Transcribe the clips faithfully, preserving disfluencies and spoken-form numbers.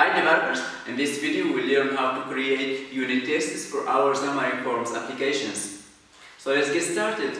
Hi developers, in this video we'll learn how to create unit tests for our Xamarin Forms applications. So let's get started.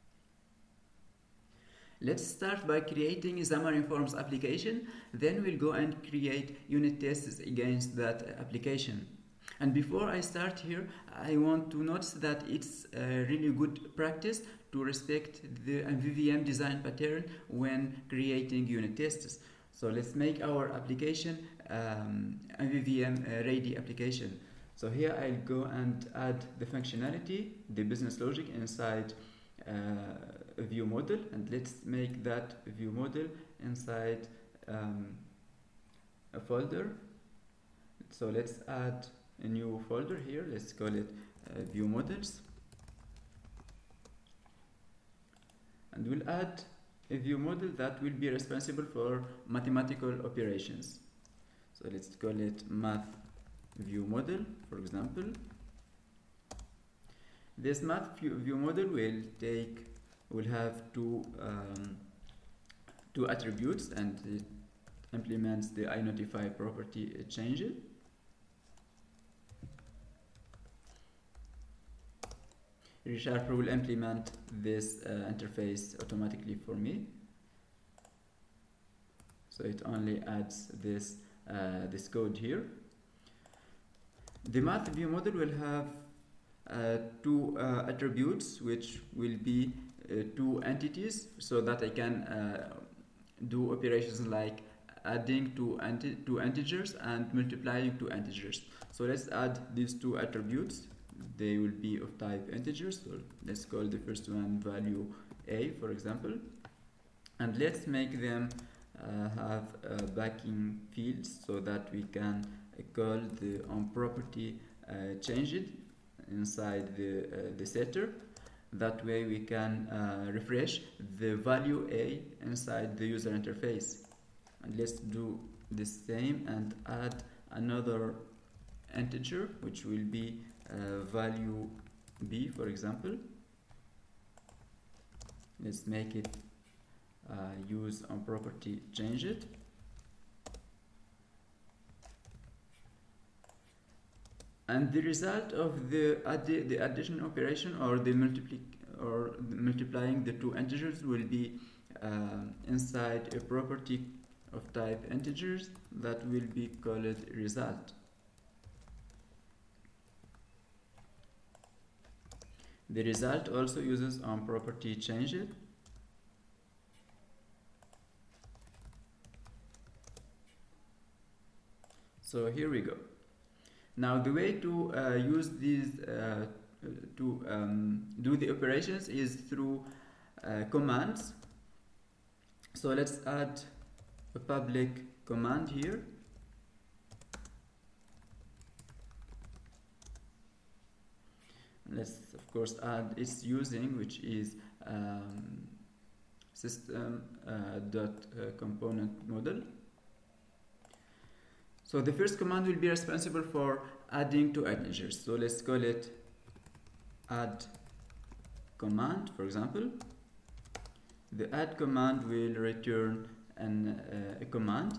Let's start by creating a Xamarin Forms application, then we'll go and create unit tests against that application. And before I start here, I want to notice that it's a really good practice to respect the M V V M design pattern when creating unit tests. So let's make our application um, M V V M uh, ready application. So here I'll go and add the functionality, the business logic inside uh, a view model, and let's make that view model inside um, a folder. So let's add a new folder here. Let's call it uh, view models, and we'll add a view model that will be responsible for mathematical operations. So let's call it math view model, for example. This math view, view model will take will have two um, two attributes, and it implements the iNotify property change. ReSharper will implement this uh, interface automatically for me. So it only adds this uh, this code here. The math view model will have uh, two uh, attributes, which will be uh, two entities, so that I can uh, do operations like adding two, anti two integers and multiplying two integers. So let's add these two attributes. They will be of type integers. So let's call the first one value A, for example, and let's make them uh, have uh, backing fields so that we can uh, call the onProperty uh, changed inside the uh, the setter. That way we can uh, refresh the value A inside the user interface. And let's do the same and add another integer, which will be uh, value B, for example. Let's make it uh, use onProperty change it. And the result of the addi the addition operation, or the multiply or the multiplying the two integers, will be uh, inside a property of type integers that will be called result. The result also uses onProperty change it. So here we go. Now the way to uh, use these uh, to um, do the operations is through uh, commands. So let's add a public command here. Let's of course add its using, which is um, system uh, dot uh, component model. So the first command will be responsible for adding two integers. So let's call it add command, for example. The add command will return an, uh, a command.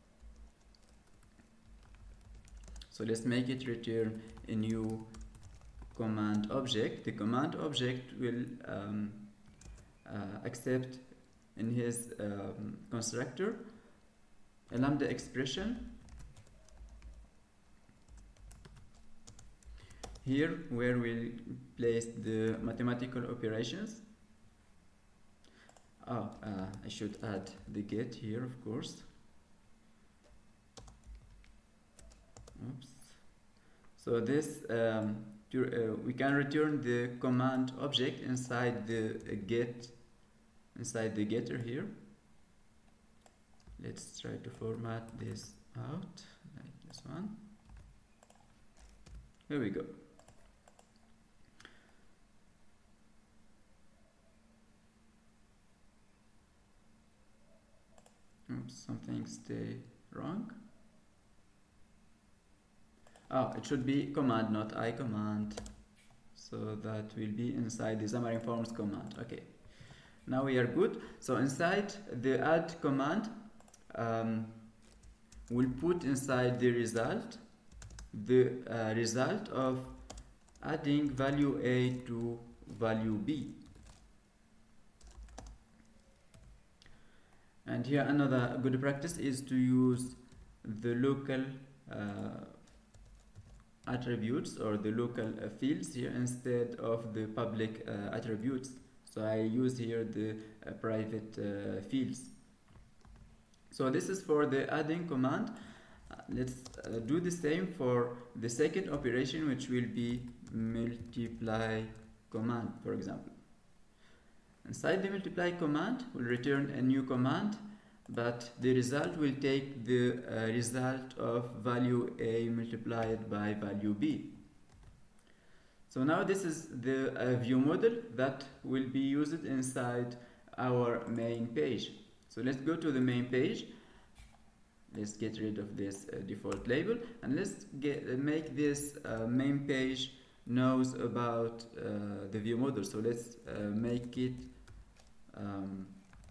So let's make it return a new command object. The command object will um, uh, accept in his um, constructor a lambda expression. Here where we'll place the mathematical operations. Oh, uh, I should add the get here, of course. Oops. So this um, to, uh, we can return the command object inside the uh, get inside the getter here. Let's try to format this out like this one. Here we go. Oops, something stay wrong. Oh, it should be command, not I command. So that will be inside the Xamarin Forms command. Okay. Now we are good. So inside the add command, um, will put inside the result the uh, result of adding value A to value B. And here another good practice is to use the local uh, attributes or the local uh, fields here instead of the public uh, attributes. So I use here the uh, private uh, fields. So this is for the adding command. Uh, let's uh, do the same for the second operation, which will be multiply command, for example. Inside the multiply command, we'll return a new command, but the result will take the uh, result of value A multiplied by value B. So now this is the uh, view model that will be used inside our main page. So let's go to the main page. Let's get rid of this uh, default label, and let's get, uh, make this uh, main page knows about uh, the view model. So let's uh, make it um,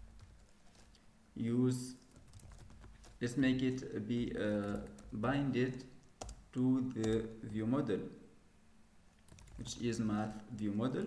use let's make it be uh, binded to the view model, which is math view model.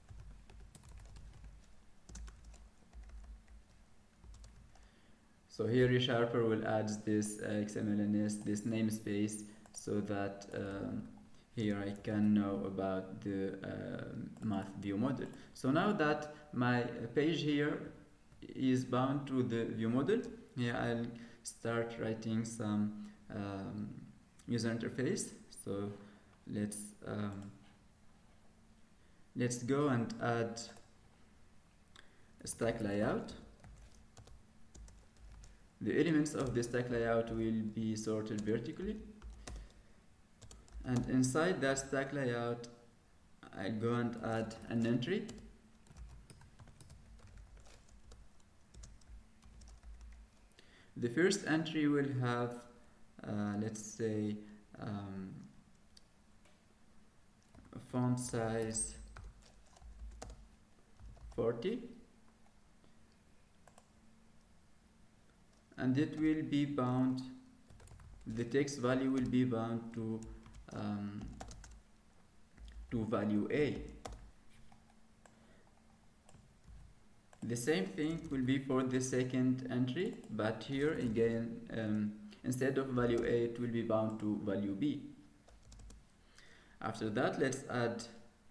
So here ReSharper will add this uh, X M L N S, this namespace, so that um, here I can know about the uh, math view model. So now that my page here is bound to the view model, here I'll start writing some um, user interface. So let's um, let's go and add a stack layout. The elements of the stack layout will be sorted vertically, and inside that stack layout I'll go and add an entry. The first entry will have uh, let's say um, a font size forty, and it will be bound, the text value will be bound to um, to value A. The same thing will be for the second entry, but here again um, instead of value A it will be bound to value B. After that, let's add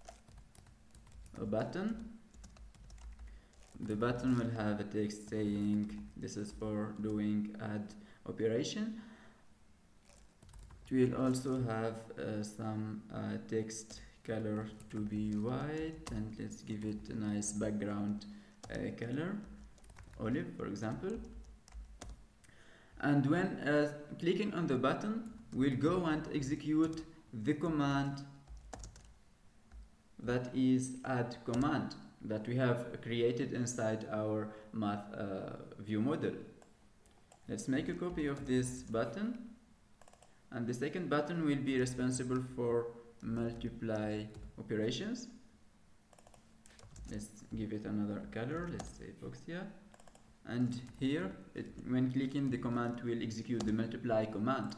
a button. The button will have a text saying this is for doing add operation. It will also have uh, some uh, text color to be white, and let's give it a nice background uh, color, olive for example. And when uh, clicking on the button, we'll go and execute the command that is add command that we have created inside our math uh, view model. Let's make a copy of this button, and the second button will be responsible for multiply operations. Let's give it another color, let's say fuchsia, and here it, when clicking the command will execute the multiply command.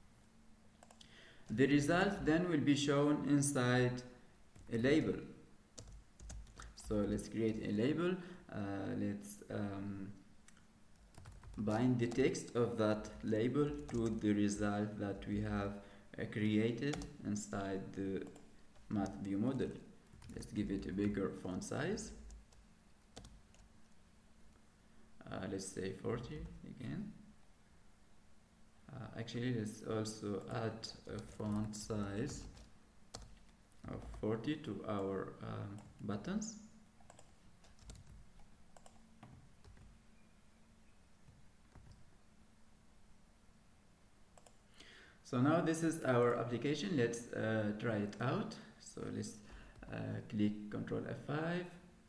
The result then will be shown inside a label. So let's create a label. Uh, let's um, bind the text of that label to the result that we have uh, created inside the math view model. Let's give it a bigger font size. Uh, let's say forty again. Uh, actually, let's also add a font size of forty to our um, buttons. So now this is our application. Let's uh, try it out. So let's uh, click Control F five.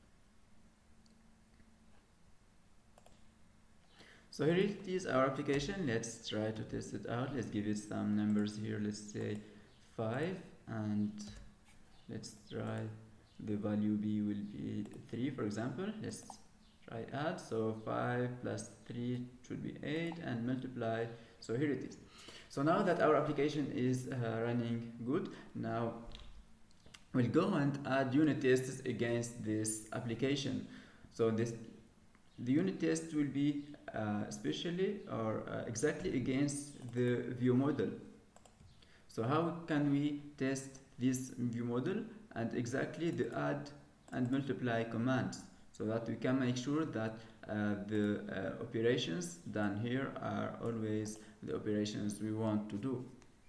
So here it is, our application. Let's try to test it out. Let's give it some numbers here. Let's say five, and let's try the value B will be three, for example. Let's try add. So five plus three should be eight, and multiply So here it is. So now that our application is uh, running good, now we'll go and add unit tests against this application. So this the unit test will be uh, especially or uh, exactly against the view model. So how can we test this view model and exactly the add and multiply commands, so that we can make sure that uh, the uh, operations done here are always the operations we want to do.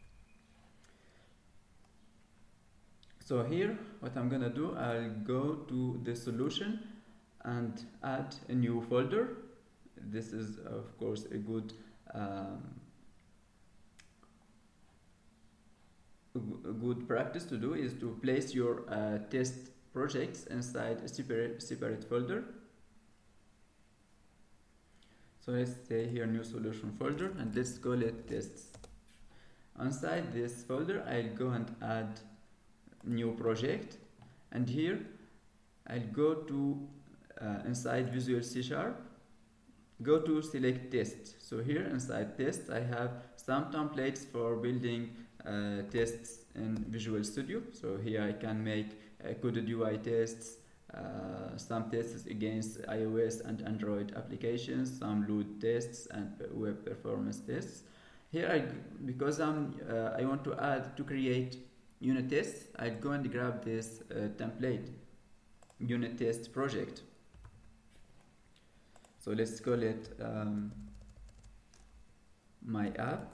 So here what I'm gonna do, I'll go to the solution and add a new folder. This is of course a good um, a good practice to do, is to place your uh, test projects inside a separate, separate folder. So let's say here new solution folder, and let's call it tests. Inside this folder I'll go and add new project, and here I'll go to uh, inside Visual C Sharp, go to select test. So here inside test I have some templates for building uh, tests in Visual Studio. So here I can make uh, coded U I tests, uh, some tests against iOS and Android applications, some load tests and web performance tests. Here I, because I'm, uh, I want to add to create unit tests, I'll go and grab this uh, template unit test project. So let's call it um, my app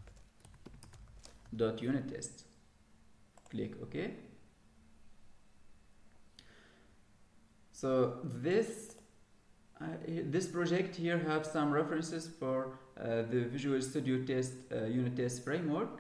dot unit test. Click OK. So this uh, this project here have some references for uh, the Visual Studio Test uh, unit test framework,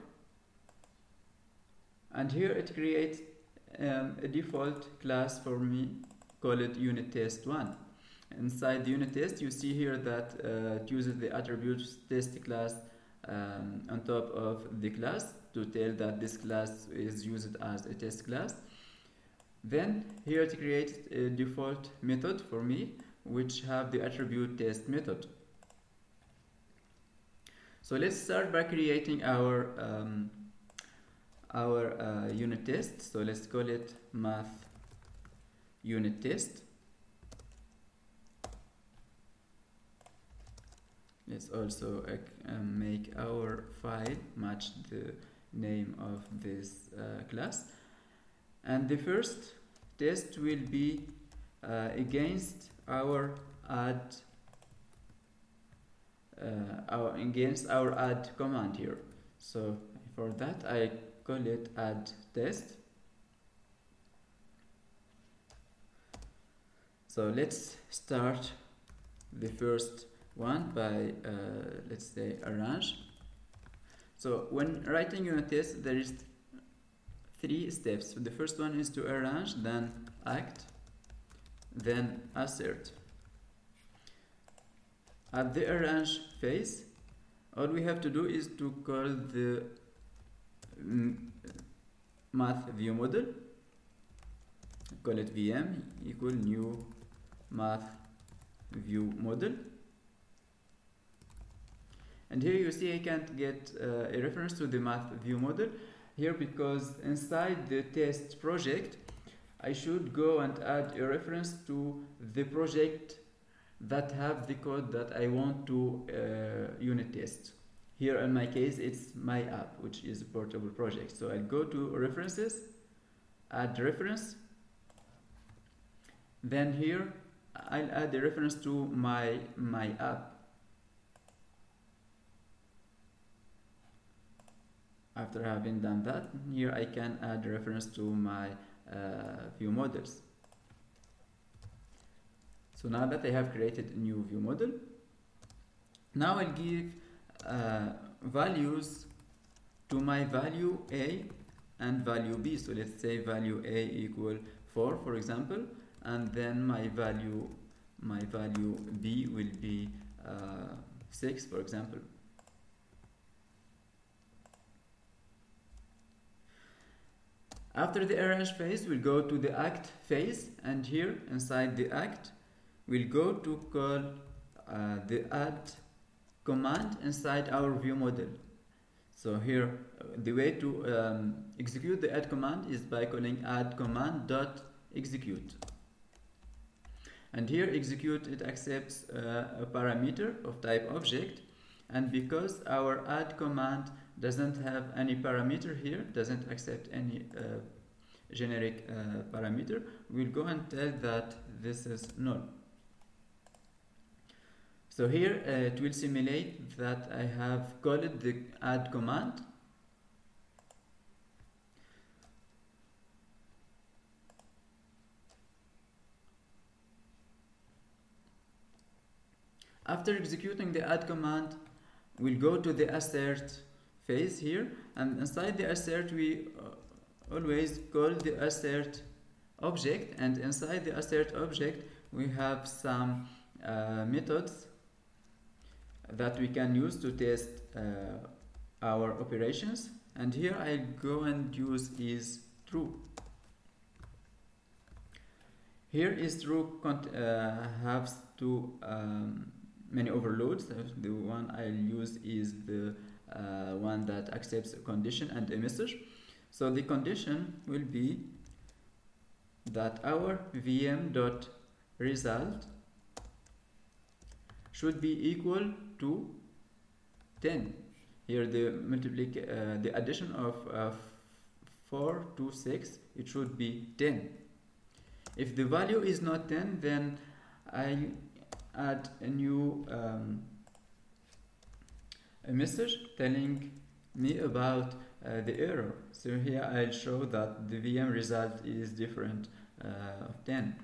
and here it creates um, a default class for me called unit test one. Inside the unit test you see here that uh, it uses the attributes test class um, on top of the class to tell that this class is used as a test class. Then here it creates a default method for me which have the attribute test method. So let's start by creating our um, our uh, unit test. So let's call it math unit test. Let's also uh, um, make our file match the name of this uh, class, and the first test will be uh, against our add uh, our against our add command here. So for that I call it add test. So let's start the first one by uh, let's say arrange. So when writing unit test there is three steps. So the first one is to arrange, then act, then assert. At the arrange phase all we have to do is to call the math view model, call it V M equal new math view model. And here you see I can't get uh, a reference to the math view model here because inside the test project I should go and add a reference to the project that have the code that I want to uh, unit test. Here in my case it's my app, which is a portable project. So I'll go to references, add reference, then here I'll add a reference to my my app. After having done that, here I can add reference to my uh, view models. So now that I have created a new view model, now I'll give uh, values to my value A and value B. So let's say value A equal four, for example, and then my value my value B will be uh, six, for example. After the arrange phase, we'll go to the act phase, and here inside the act, we'll go to call uh, the add command inside our view model. So here uh, the way to um, execute the add command is by calling add command dot execute. And here execute, it accepts uh, a parameter of type object, and because our add command doesn't have any parameter here, doesn't accept any uh, generic uh, parameter, we'll go and tell that this is null. So here uh, it will simulate that I have called the add command. After executing the add command, we'll go to the assert phase here, and inside the assert we uh, always call the assert object, and inside the assert object we have some uh, methods that we can use to test uh, our operations, and here I'll go and use is true. Here is true uh, has two um, many overloads. The one I'll use is the uh, one that accepts a condition and a message. So the condition will be that our V M dot result should be equal to ten. Here the multiplic uh, the addition of uh, four to six, it should be ten. If the value is not ten, then I add a new um, a message telling me about uh, the error. So here I'll show that the V M result is different uh, of ten.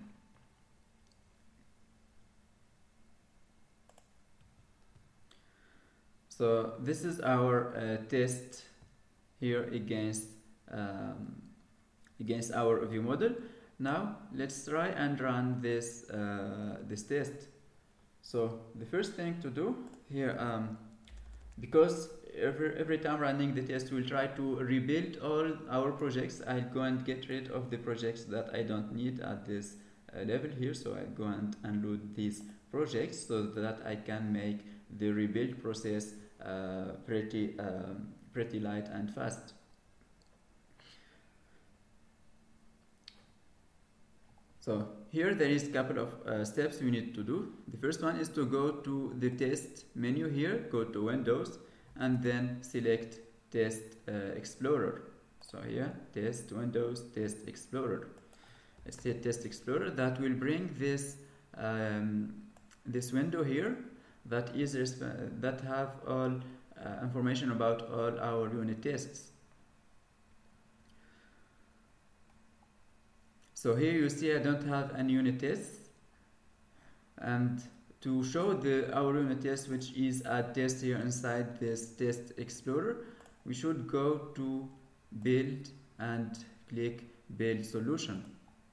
So this is our uh, test here against um, against our view model. Now let's try and run this uh, this test. So the first thing to do here, um, because every every time running the test, we'll try to rebuild all our projects. I'll go and get rid of the projects that I don't need at this uh, level here. So I'll go and unload these projects so that I can make the rebuild process uh, pretty um, pretty light and fast. So here there is a couple of uh, steps we need to do. The first one is to go to the test menu here, go to Windows, and then select Test uh, Explorer. So here, Test Windows, Test Explorer. It's the Test Explorer that will bring this um, this window here that is that have all uh, information about all our unit tests. So here you see I don't have any unit tests, and to show the our unit test, which is a test here inside this Test Explorer, we should go to Build and click Build Solution.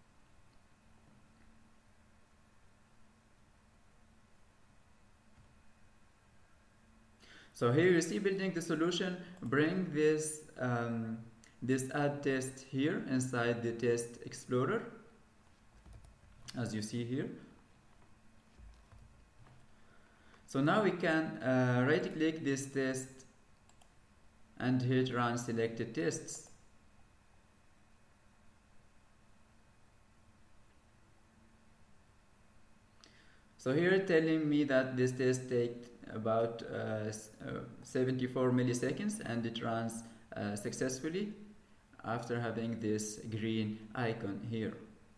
So here you see building the solution, bring this um, this add test here inside the Test Explorer, as you see here. So now we can uh, right click this test and hit run selected tests. So here telling me that this test takes about uh, uh, seventy-four milliseconds, and it runs uh, successfully after having this green icon here.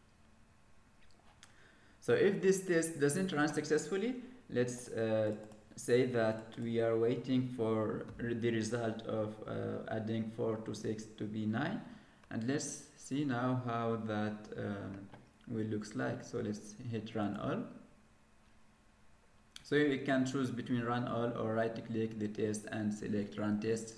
So if this test doesn't run successfully, let's uh, say that we are waiting for the result of uh, adding four to six to be nine, and let's see now how that um, will looks like. So let's hit run all. So you can choose between run all or right click the test and select run tests.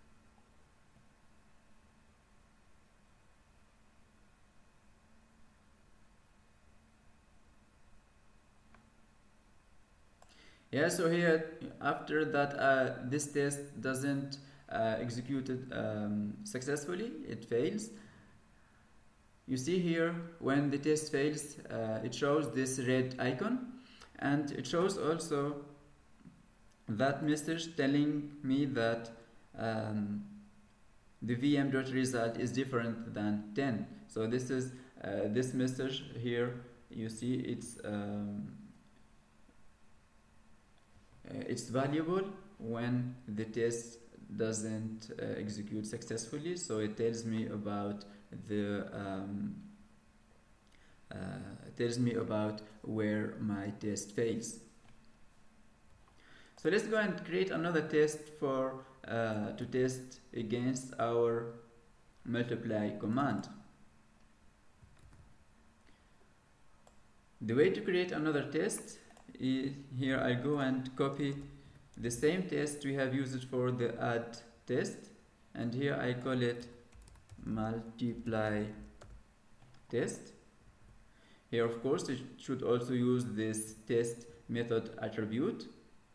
Yeah, so here after that uh, this test doesn't uh, executed um, successfully, it fails. You see here when the test fails, uh, it shows this red icon, and it shows also that message telling me that um, the V M dot result is different than ten. So this is uh, this message here. You see, it's um, uh, it's valuable when the test doesn't uh, execute successfully. So it tells me about the um, uh, tells me about where my test fails. So let's go and create another test for uh, to test against our multiply command. The way to create another test is here. I go and copy the same test we have used for the add test, and here I call it multiply test. Here, of course, it should also use this test method attribute,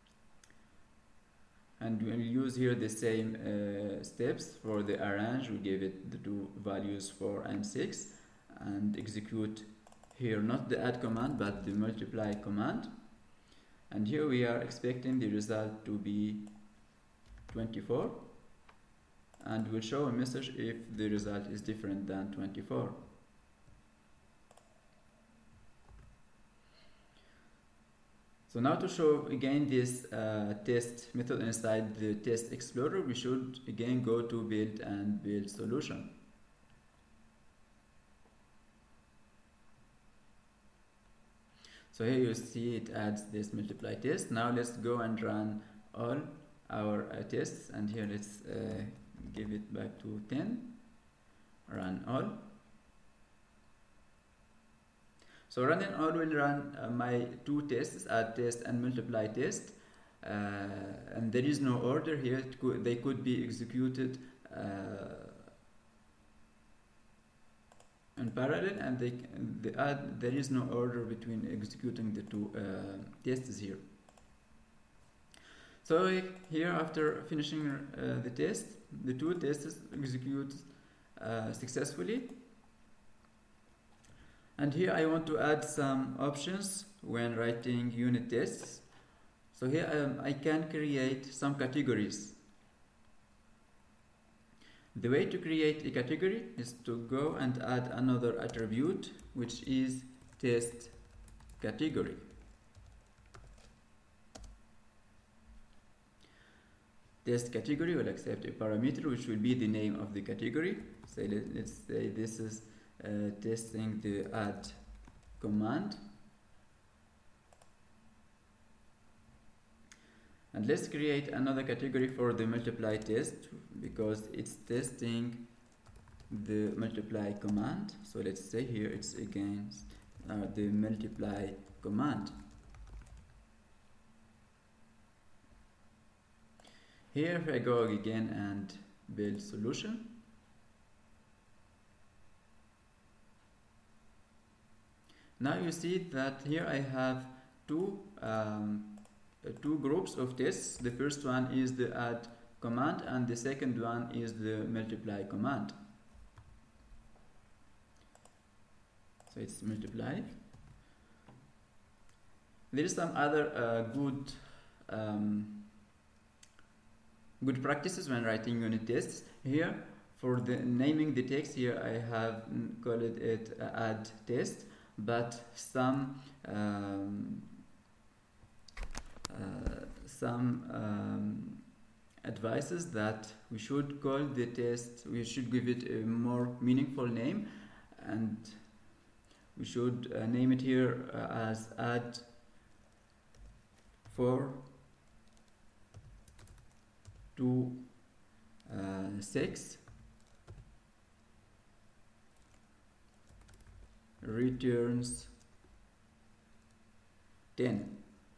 and we'll use here the same uh, steps for the arrange. We give it the two values four and six, and execute here not the add command but the multiply command, and here we are expecting the result to be twenty-four, and we'll show a message if the result is different than twenty-four. So now to show again this uh, test method inside the test explorer, we should again go to build and build solution. So here you see it adds this multiply test. Now let's go and run all our uh, tests, and here let's uh, give it back to ten. Run all. So running all will run uh, my two tests, add test and multiply test, uh, and there is no order here. It could, they could be executed uh, in parallel, and they, they add, there is no order between executing the two uh, tests here. So here, after finishing uh, the test, the two tests execute uh, successfully. And here I want to add some options when writing unit tests. So here um, I can create some categories. The way to create a category is to go and add another attribute, which is test category. Test category will accept a parameter which will be the name of the category. So let, let's say this is Uh, testing the add command, and let's create another category for the multiply test because it's testing the multiply command. So let's say here it's against uh, the multiply command. Here I go again and build solution. Now you see that here I have two um, uh, two groups of tests. The first one is the add command, and the second one is the multiply command. So it's multiply. There is some other uh, good um, good practices when writing unit tests. Here, for the naming the text, here I have called it uh, add test. But some um, uh, some um, advices that we should call the test, we should give it a more meaningful name, and we should uh, name it here uh, as add four to uh, six. Returns ten.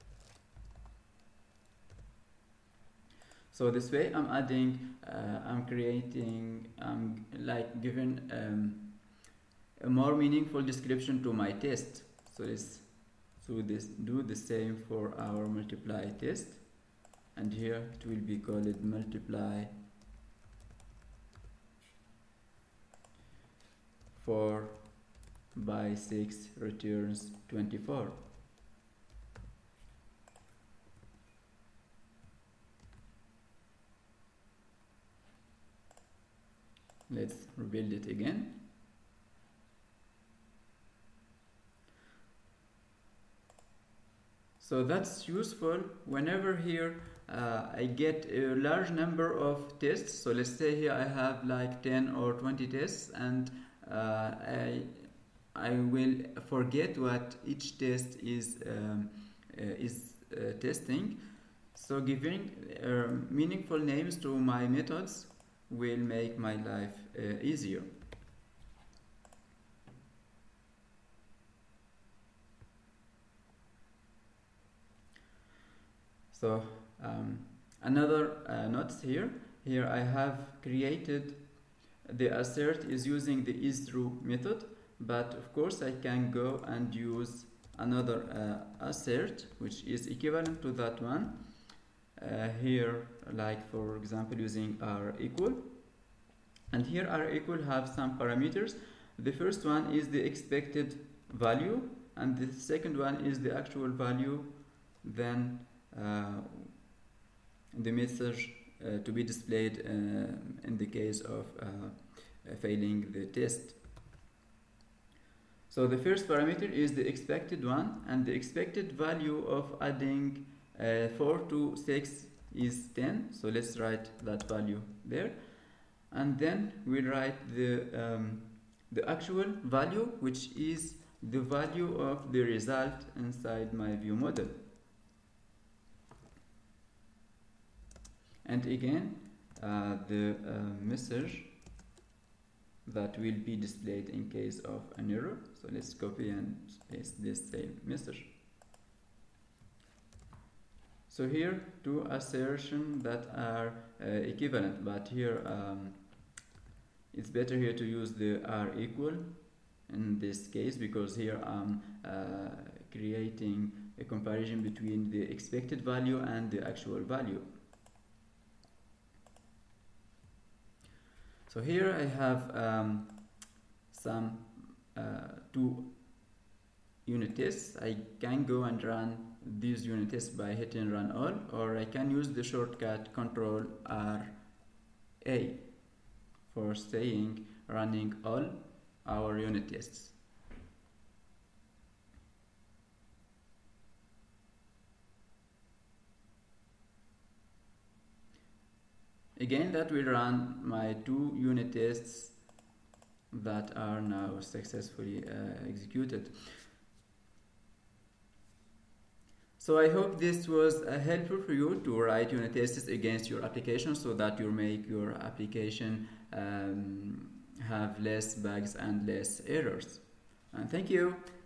So this way I'm adding, uh, I'm creating, I'm like giving um, a more meaningful description to my test. So let's so this do the same for our multiply test, and here it will be called multiply four by six returns twenty-four. Let's rebuild it again. So that's useful whenever here uh, I get a large number of tests. So let's say here I have like ten or twenty tests, and uh, I, I will forget what each test is, um, uh, is uh, testing. So giving uh, meaningful names to my methods will make my life uh, easier. So um, another uh, notes here. Here I have created the assert is using the isTrue method, but of course I can go and use another uh, assert which is equivalent to that one. Uh, here, like for example, using r equal, and here r equal have some parameters. The first one is the expected value, and the second one is the actual value, then uh, the message uh, to be displayed uh, in the case of uh, failing the test. So the first parameter is the expected one, and the expected value of adding uh, four to six is ten. So let's write that value there, and then we write the um, the actual value, which is the value of the result inside my view model. And again, uh, the uh, message that will be displayed in case of an error. So let's copy and paste this same message. So here two assertions that are uh, equivalent, but here um, it's better here to use the r equal in this case, because here I'm uh, creating a comparison between the expected value and the actual value. So here I have um, some uh, two unit tests. I can go and run these unit tests by hitting run all, or I can use the shortcut control R A for saying running all our unit tests. Again, that will run my two unit tests that are now successfully uh, executed. So I hope this was uh, helpful for you to write unit tests against your application, so that you make your application um, have less bugs and less errors. And thank you.